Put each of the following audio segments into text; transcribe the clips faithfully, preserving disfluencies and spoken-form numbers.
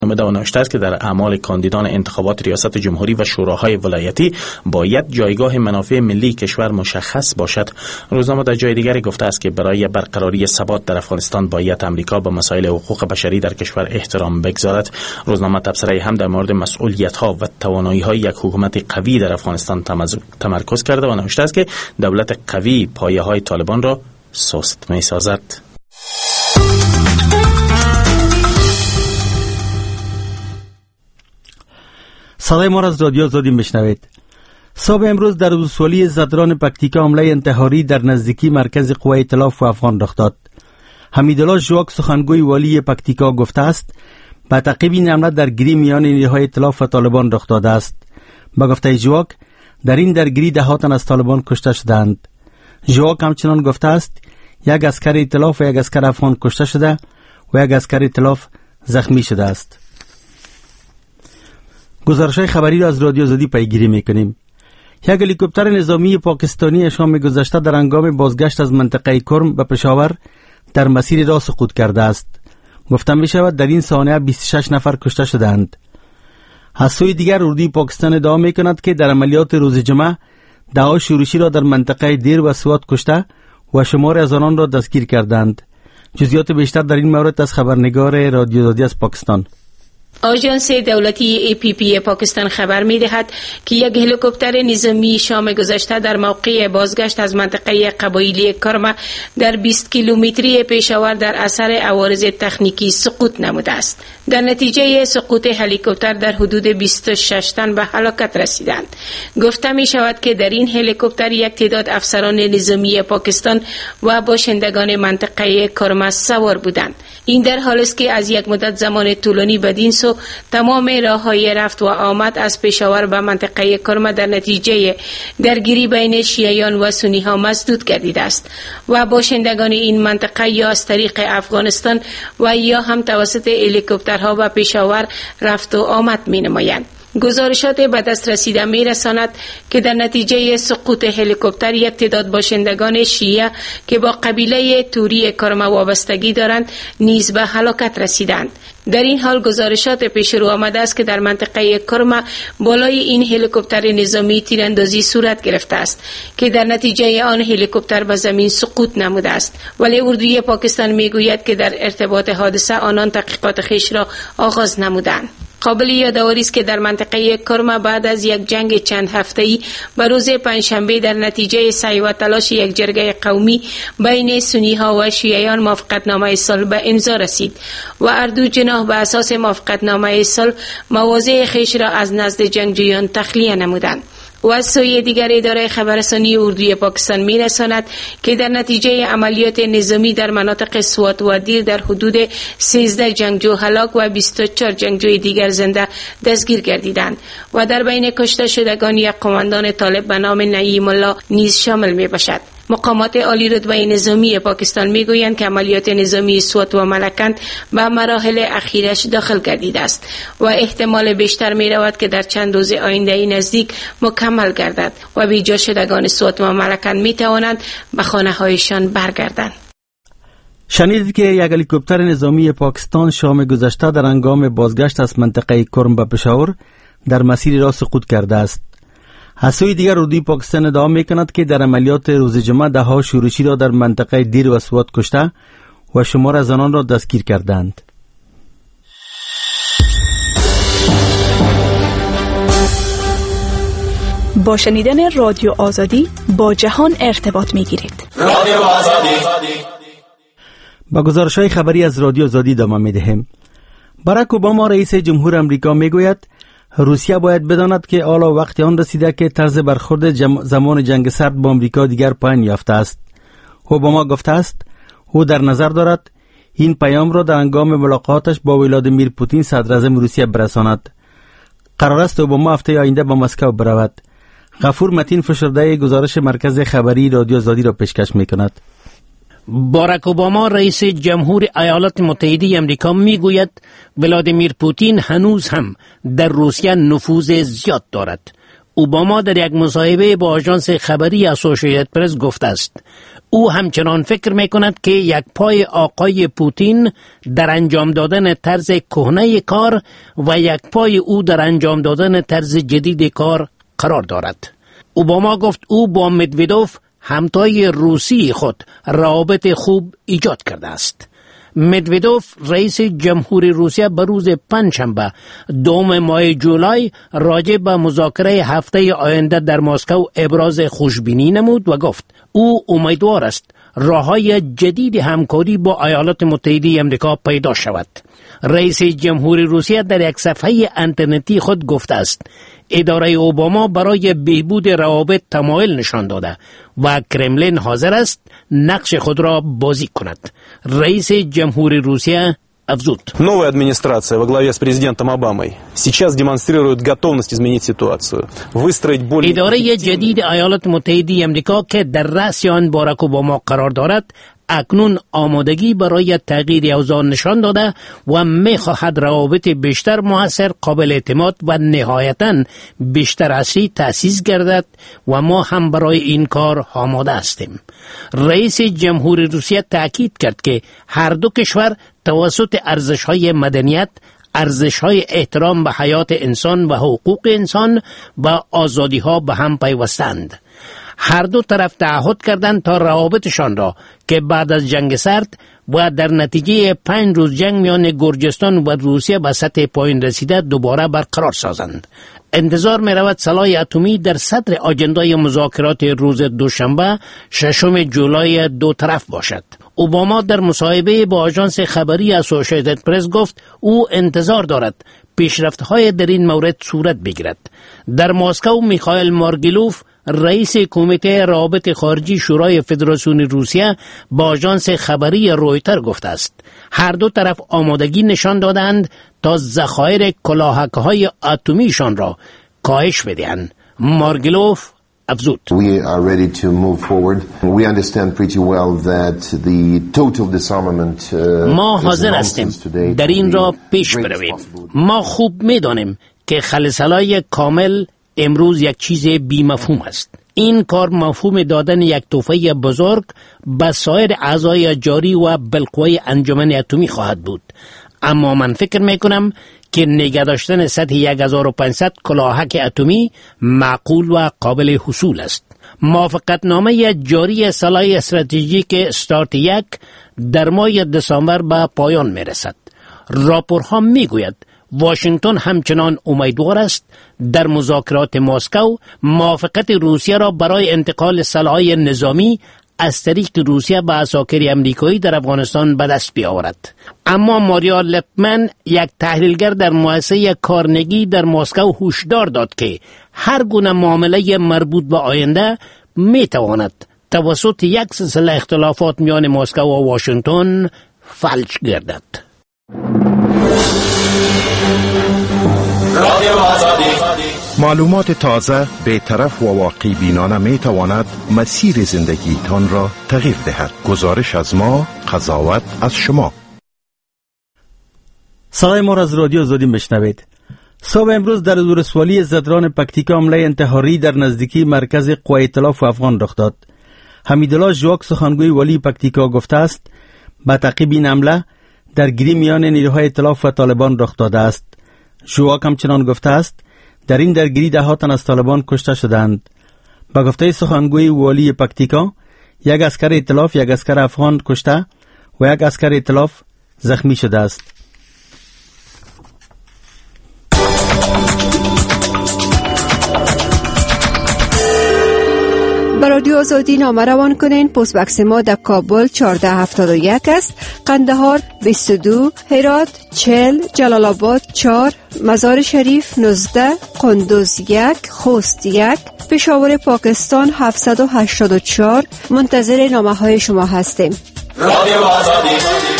آمده و نوشته است که در اعمال کاندیدان انتخابات ریاست جمهوری و شوراهای ولایتی باید جایگاه منافع ملی کشور مشخص باشد. روزنامه در جای دیگری گفته است که برای برقراری ثبات در افغانستان باید امریکا به مسائل حقوق بشری در کشور احترام بگذارد. روزنامه تبصره هم در مورد مسئولیت‌ها و توانایی‌های یک حکومت قوی در افغانستان تمرکز کرده و نوشته است که دولت قوی پایه‌های طالبان را سست می‌سازد. صدای ما را از رادیو آزادی میشنوید. صبح امروز در ولسوالی زدران پکتیکا حمله انتحاری در نزدیکی مرکز قوه ائتلاف و افغان رخ داد. حمیدالله ژواک سخنگوی والی پکتیکا گفته است به تعقیب این حمله درگیری میان نیروهای ائتلاف و طالبان رخ داده است. با گفته ژواک در این درگیری ده تن از طالبان کشته شدند. ژواک همچنان گفته است یک اسکر ائتلاف و یک اسکر افغان کشته شده و یک اسکر ائتلاف زخمی شده است. گزارش‌های خبری را از رادیو آزادی پیگیری می‌کنیم. یک هلیکوپتر نظامی پاکستانی شام گذشته در هنگام بازگشت از منطقه کرم به پشاور در مسیر راه سقوط کرده است. گفته می‌شود در این صحنه بیست و شش نفر کشته شدند. از سوی دیگر اردوی پاکستان ادعا می‌کند که در عملیات روز جمعه ده‌ها شورشی را در منطقه دیر و سوات کشته و شمار از آنان را دستگیر کردند. جزئیات بیشتر در این مورد از خبرنگار رادیو آزادی از پاکستان. آژانس دولتی ای پی پی پاکستان خبر می‌دهد که یک هلیکوپتر نظامی شام گذشته در موقع بازگشت از منطقه قبایلی کرم در بیست کیلومتری پشاور در اثر عوارض تکنیکی سقوط نموده است. در نتیجه سقوط هلیکوپتر در حدود بیست و شش تن به هلاکت رسیدند. گفته می شود که در این هلیکوپتر یک تعداد افسران نظامی پاکستان و باشندگان منطقه کرم سوار بودند. این در حالی است که از یک مدت زمان طولانی بدین سو تمام راه‌های رفت و آمد از پشاور به منطقه کرم در نتیجه درگیری بین شیعیان و سنی‌ها مسدود گردیده است و باشندگان این منطقه یا از طریق افغانستان و یا هم توسط هلیکوپترها به پشاور رفت و آمد می‌نمایند. گزارشات به دست رسیده می رساند که در نتیجه سقوط هلیکوپتر یک تعداد باشندگان شیعه که با قبیله توری کرم وابستگی دارند نیز به هلاکت رسیدند. در این حال گزارشات پیش رو آمده است که در منطقه کرم بالای این هلیکوپتر نظامی تیراندازی صورت گرفته است که در نتیجه آن هلیکوپتر به زمین سقوط نموده است، ولی اردوی پاکستان می گوید که در ارتباط حادثه آنان تحقیقات خویش را آغاز نمودند. قابل یادآوری است که در منطقه کرم بعد از یک جنگ چند هفته‌ای به روز پنجشنبه در نتیجه سعی و تلاش یک جرگه قومی بین سنی‌ها و شیعیان موافقتنامه صلح به امضا رسید و هر دو جناح به اساس موافقتنامه صلح مواضع خویش را از نزد جنگجویان تخلیه نمودند. و از سوی دیگر اداره خبررسانی اردوی پاکستان می‌رساند که در نتیجه عملیات نظامی در مناطق سوات و دیر در حدود سیزده جنگجو هلاک و بیست و چهار جنگجوی دیگر زنده دستگیر گردیدند و در بین کشته شدگان یک قماندان طالب به نام نعیم الله نیز شامل می‌باشد. مقامات عالی رتبه نظامی پاکستان میگویند که عملیات نظامی سوات و ملکند به مراحل اخیرش داخل گردیده است و احتمال بیشتر می رود که در چند روز آینده نزدیک مکمل گردد و بیجا شدگان سوات و ملکند می توانند به خانه هایشان برگردند. شنیدید که یک هلیکوپتر نظامی پاکستان شام گذشته در هنگام بازگشت از منطقه کرم به پشاور در مسیر راه سقوط کرده است. از سوی دیگر اردوی پاکستان ادعا می‌کند که در عملیات روز جمعه ده‌ها شورشی را در منطقه دیر و سوات کشته و شمار از آنان را دستگیر کردند. با شنیدن رادیو آزادی با جهان ارتباط می‌گیرید. رادیو آزادی. با گزارش‌های خبری از رادیو آزادی ادامه می‌دهیم. باراک اوباما رئیس جمهور آمریکا می‌گوید روسیه باید بداند که حالا وقت آن رسیده که طرز برخورد زمان جنگ سرد با آمریکا دیگر پایان یافته است. اوباما گفته است او در نظر دارد این پیام را در هنگام ملاقاتش با ولادیمیر پوتین صدر اعظم روسیه برساند. قرار است اوباما هفته آینده با مسکو برود. غفور متین فشرده گزارش مرکز خبری رادیو آزادی را پیشکش می‌کند. باراک اوباما رئیس جمهور ایالات متحده آمریکا میگوید ولادیمیر پوتین هنوز هم در روسیه نفوذ زیاد دارد. اوباما در یک مصاحبه با آژانس خبری اسوسییتد پرس گفته است او همچنان فکر می کند که یک پای آقای پوتین در انجام دادن طرز کهنه کار و یک پای او در انجام دادن طرز جدید کار قرار دارد. اوباما گفت او با مدودوف همتای روسی خود روابط خوب ایجاد کرده است. مدودوف رئیس جمهوری روسیه به روز پنجشنبه دوم ماه جولای راجع به مذاکره هفته آینده در مسکو ابراز خوشبینی نمود و گفت او امیدوار است راه‌های جدید همکاری با ایالات متحده آمریکا پیدا شود. رئیس جمهوری روسیه در یک صفحه اینترنتی خود گفته است اداره اوباما برای بهبود روابط تمایل نشان داده و کرملین حاضر است نقش خود را بازی کند. رئیس جمهوری روسیه افزود: Новая администрация во главе с президентом Обамой сейчас демонстрирует готовность изменить ситуацию, выстроить более. اداره جدید ایالات متحده آمریکا که در رأس آن باراک اوباما قرار دارد اکنون آمادگی برای تغییر اوضاع نشان داده و می‌خواهد روابط بیشتر مؤثر، قابل اعتماد و نهایتاً بیشتر عصری تأسیس گردد و ما هم برای این کار آماده هستیم. رئیس جمهوری روسیه تأکید کرد که هر دو کشور توسط ارزش‌های مدنیت، ارزش‌های احترام به حیات انسان و حقوق انسان و آزادی‌ها به هم پیوستند. هر دو طرف تعهد کردند تا روابطشان را که بعد از جنگ سرد و در نتیجه پنج روز جنگ میان گرجستان و روسیه به سطح پایین رسیده دوباره برقرار سازند. انتظار می رود سلاح اتمی در صدر آجندای مذاکرات روز دوشنبه ششم جولای دو طرف باشد. اوباما در مصاحبه با آژانس خبری اسوسییتد پرس گفت او انتظار دارد پیشرفت‌های در این مورد صورت بگیرد. در مسکو میخائیل مارگیلوف رئیس کمیته روابط خارجی شورای فدراسیون روسیه با آژانس خبری رویتر گفته است هر دو طرف آمادگی نشان دادند تا ذخایر کلاهک‌های اتمیشان را کاهش بدهند. مارگیلوف افزود: We are ready to move forward. We understand pretty well that the total disarmament ما حاضر هستیم در این را پیش برویم. ما خوب می‌دانیم که خلسلای کامل امروز یک چیز بی مفهوم است. این کار مفهوم دادن یک تحفه بزرگ به سایر اعضای جاری و بالقوه انجمن اتمی خواهد بود. اما من فکر میکنم که نگه داشتن سطح هزار و پانصد کلاهک اتمی معقول و قابل حصول است. موافقتنامه جاری سلاح استراتژیک استارت یک در ماه دسامبر به پایان میرسد. راپورها میگوید واشنگتن همچنان امیدوار است در مذاکرات مسکو موافقت روسیه را برای انتقال سلاح نظامی از طریق روسیه به عساکر امریکایی در افغانستان به دست بیاورد. اما ماریا لپمن یک تحلیلگر در مؤسسه کارنگی در مسکو هشدار داد که هر گونه معامله مربوط به آینده می تواند توسط یک سلسله اختلافات میان مسکو و واشنگتن فلج گردد. معلومات تازه، بی‌طرف و واقع بینانه می تواند مسیر زندگی تان را تغییر دهد. گزارش از ما، قضاوت از شما. صدای ما را از رادیو آزادی بشنوید. صبح امروز در زورسوالی زدران پکتیکا حمله انتحاری در نزدیکی مرکز قوای ائتلاف افغان رخ داد. حمیدالله ژواک سخنگوی ولی پکتیکا گفته است با تعقیب این حمله درگیری میان نیروهای ائتلاف و طالبان رخ داده است. ژواک همچنان گفته است در این درگیری ده ها تن از طالبان کشته شدند. با گفته سخنگوی والی پکتیکا یک اسکر ائتلاف، یک اسکر افغان کشته و یک اسکر ائتلاف زخمی شده است. به رادیو آزادی نامه روان کنین. پست بکس ما در کابل چهارده هفتاد و یک است، قندهار بیست و دو، هرات چهل، جلال آباد چهار، مزار شریف نوزده، قندوز یک، خوست یک، پشاور پاکستان هفتصد و هشتاد و چهار. منتظر نامه های شما هستیم. رادیو آزادی.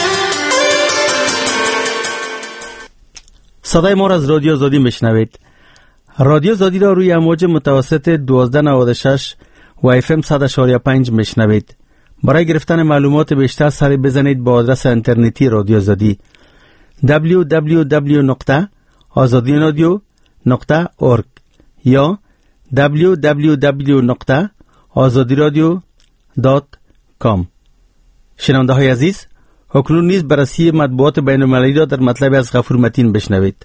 صدای ما را از رادیو آزادی میشنوید. رادیو آزادی را روی امواج متوسط دوازده نود و شش و اف ام صد و پنج میشنوید. برای گرفتن معلومات بیشتر سری بزنید با آدرس اینترنتی رادیو آزادی دبلیو دبلیو دبلیو نقطه آزادی رادیو نقطه اورگ یا دبلیو دبلیو دبلیو نقطه آزادی رادیو دات کام. شنونده های عزیز، اکنون نیز بررسی مطبوعات بین المللی را در مطلب از غفور متین بشنوید.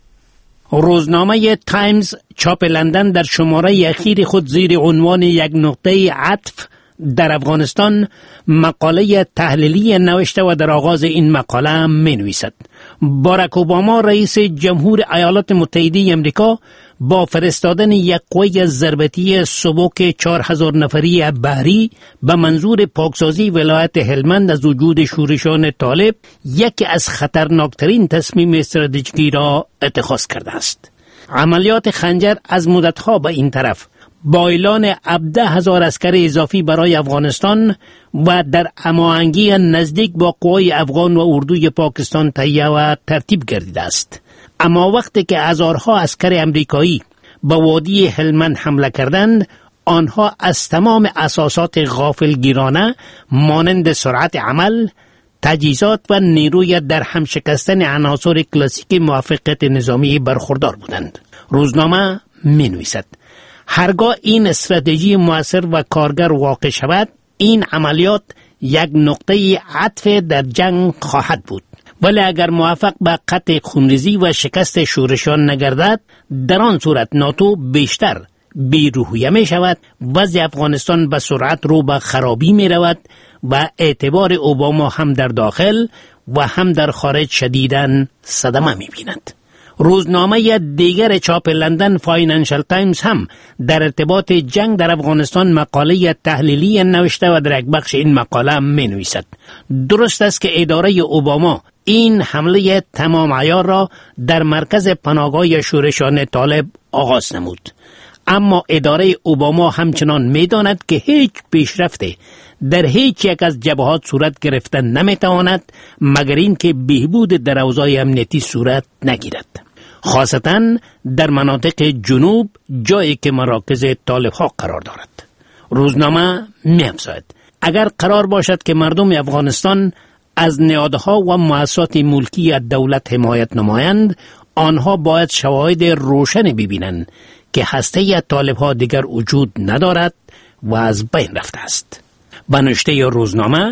روزنامه تایمز چاپ لندن در شماره اخیر خود زیر عنوان یک نقطه عطف در افغانستان مقاله تحلیلی نوشته و در آغاز این مقاله می نویسد: باراک اوباما رئیس جمهور ایالات متحده امریکا با فرستادن یک قوه ضربتی سبک چهار هزار نفری بحری به منظور پاکسازی ولایت هلمند از وجود شورشان طالب یکی از خطرناکترین تصمیم استراتژیکی را اتخاذ کرده است. عملیات خنجر از مدتها به این طرف با اعلان هفده هزار عسکر اضافی برای افغانستان و در هماهنگی نزدیک با قوای افغان و اردوی پاکستان تهیه و ترتیب گردیده است. اما وقتی که هزارها عسکر امریکایی به وادی هلمند حمله کردند، آنها از تمام اساسات غافلگیرانه مانند سرعت عمل، تجهیزات و نیروی در هم شکستن عناصر کلاسیک موفقیت نظامی برخوردار بودند. روزنامه می نویسد: هرگاه این استراتژی مؤثر و کارگر واقع شود، این عملیات یک نقطه عطف در جنگ خواهد بود. ولی اگر موفق به قطع خونریزی و شکست شورشان نگردد، در آن صورت ناتو بیشتر بی‌روحیه می شود، وضع افغانستان به سرعت رو به خرابی می رود و اعتبار اوباما هم در داخل و هم در خارج شدیداً صدمه می بیند. روزنامه دیگر چاپ لندن فاینانشل تایمز هم در ارتباط جنگ در افغانستان مقاله تحلیلی نوشته و در یک بخش این مقاله می نویسد: درست است که اداره اوباما این حمله تمام عیار را در مرکز پناهگاه شورشان طالب آغاز نمود، اما اداره اوباما همچنان می داند که هیچ پیشرفته در هیچ یک از جبهات صورت گرفتن نمی تواند مگر این که بهبود در اوضاع امنیتی صورت نگیرد، خاصتاً در مناطق جنوب، جایی که مراکز طالب ها قرار دارد. روزنامه می افزاید: اگر قرار باشد که مردم افغانستان از نهادها و مؤسسات ملکی از دولت حمایت نمایند، آنها باید شواهد روشن ببینند که هسته طالب ها دیگر وجود ندارد و از بین رفته است. به نوشته روزنامه،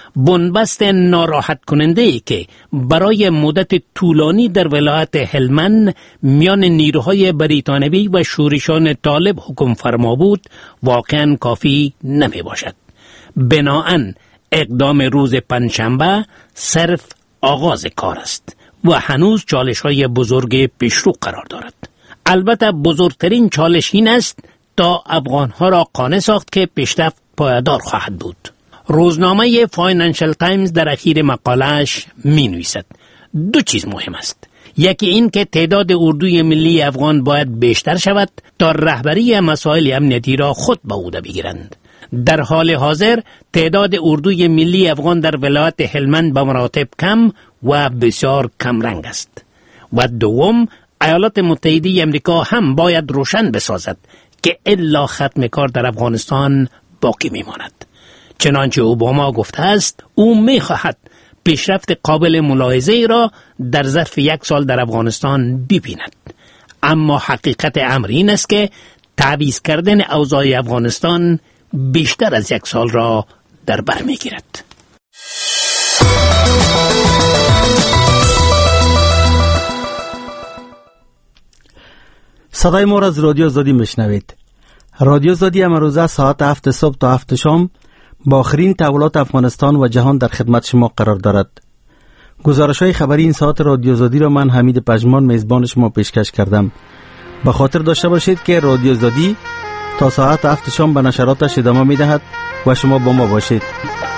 بنبست ناراحت کننده ای که برای مدت طولانی در ولایت هلمند میان نیروهای بریتانوی و شورشان طالب حکم فرما بود واقعا کافی نمی باشد. بناهن اقدام روز پنجشنبه صرف آغاز کار است و هنوز چالش های بزرگ پیشرو قرار دارد. البته بزرگترین چالش این است تا افغانها را قانع ساخت که پیشرفت پایدار خواهد بود. روزنامه فاینانشل تایمز در اخیر مقاله‌اش می نویسد: دو چیز مهم است. یکی این که تعداد اردوی ملی افغان باید بیشتر شود تا رهبری مسائل امنیتی را خود به عهده بگیرند. در حال حاضر تعداد اردوی ملی افغان در ولایت هلمند به مراتب کم و بسیار کم رنگ است. و دوم، ایالات متحده امریکا هم باید روشن بسازد که الا ختم کار در افغانستان باقی میماند. چنانچه اوباما گفته است او میخواهد پیشرفت قابل ملاحظه را در ظرف یک سال در افغانستان ببیند، اما حقیقت امر این است که تعویض کردن اوضاع افغانستان بیشتر از یک سال را در بر میگیرد. صدای ما را از رادیو آزادی میشنوید. رادیو آزادی امروزه ساعت هفت صبح تا هفت شام با آخرین تحولات افغانستان و جهان در خدمت شما قرار دارد. گزارش های خبری این ساعت رادیو آزادی را من حمید پژمان میزبان شما پیشکش کردم. به خاطر داشته باشید که رادیو آزادی تا ساعت هفت شام به نشراتش ادامه میدهد و شما با ما باشید.